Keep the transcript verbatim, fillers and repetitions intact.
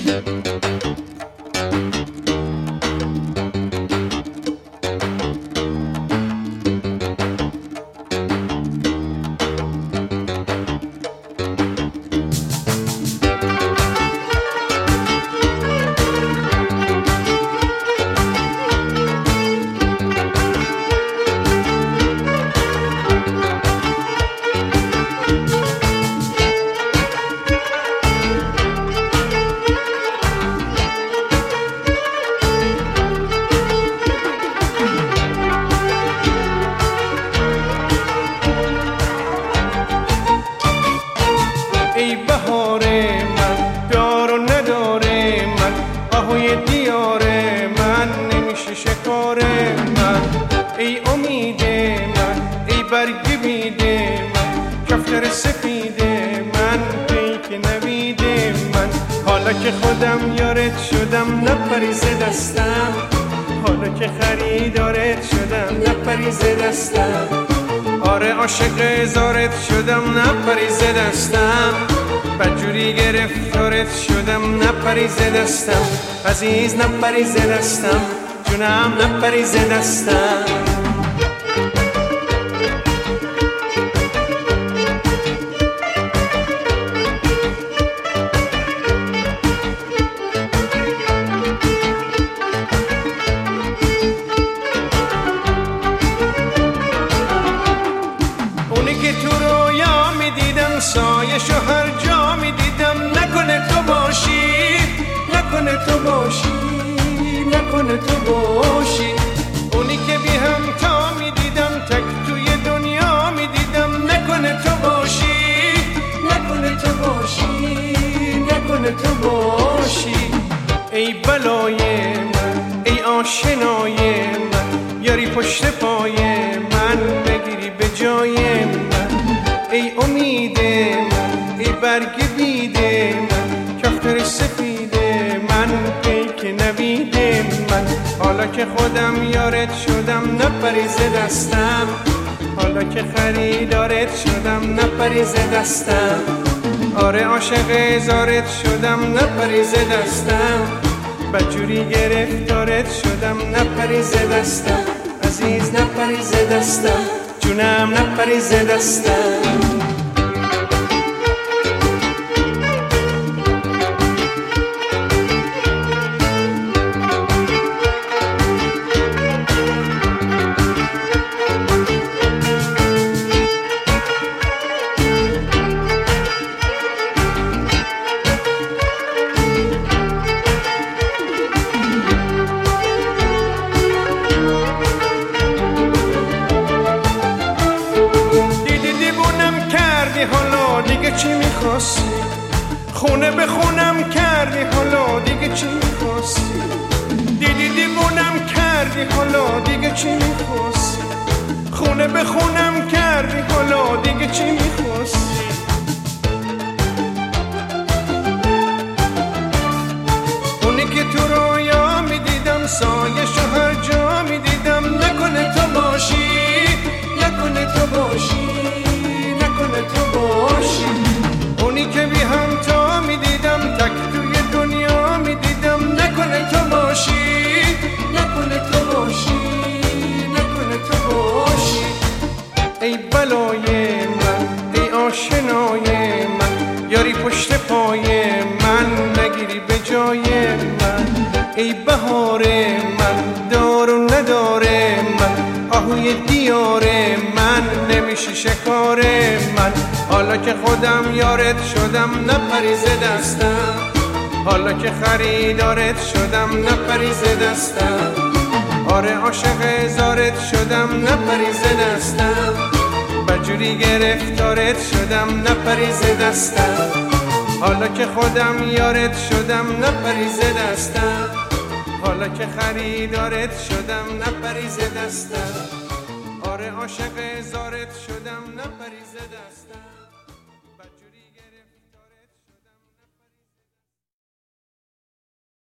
ای بهار من، دار و نداره من، آهوی دیار من، نمیشه شکار من. ای امید من، ای برگ بید من، کفتر سفید من، پیک نوید من. حالا که خودم یارت شدم، نپریز دستم، حالا که خریدارت شدم، نپریز دستم. آره عاشق زارت شدم، نپریز دستم، بدجوری گرفتارت شدم، نپریز دستم. عزیز نپریز دستم، جونم نپریز دستم. تو رویا میدیدم، سایشو هر جا میدیدم، نکنه تو باشی، نکنه تو باشی، نکنه تو باشی. اونی که بی همتا میدیدم، تک توی دنیا میدیدم، نکنه تو باشی، نکنه تو باشی، نکنه تو باشی. ای بلای من، ای آشنای من، یاری پشت پای من، بگیری به جای من. ای امید من، ای برگ بید من، کفتر سفید من، پیک نوید من. حالا که خودم یارت شدم، نپریز دستم، حالا که خریدارت شدم، نپریز دستم. آره عاشق زارت شدم، نپریز دستم، بدجوری گرفتارت شدم، نپریز دستم. عزیز نپریز دستم، جونم نپریز دستم. حالا دیگه چی میخواستی؟ خونه به خونم کردی، حالا دیگه چی میخواستی؟ دیدی دیوونم کردی، حالا دیگه چی میخواستی؟ خونه به خونم کردی، حالا دیگه چی میخواستی؟ اونی که تو رویا میدیدم، سایشو هر جا میدیدم، نکنه تو باشی، نکنه تو باشی، نکنه تو باشی. اونی که بی همتا میدیدم، تک توی دنیا میدیدم، نکنه تو باشی، نکنه تو باشی، نکنه تو باشی. ای بلای من، ای آشنای من، یاری پشت پای من، نگیری به جای من. ای بهار من، دار و نداره من، آهوی دیار من، نمیشه شکار من. حالا که خودم یارت شدم، نپریز دستم، حالا که خریدارت شدم، نپریز دستم. آره عاشق زارت شدم، نپریز دستم، بدجوری گرفتارت شدم، نپریز دستم. حالا که خودم یارت شدم، نپریز دستم، حالا که خریدارت شدم، نپریز دستم. آره عاشق زارت شدم، نپریز دستم.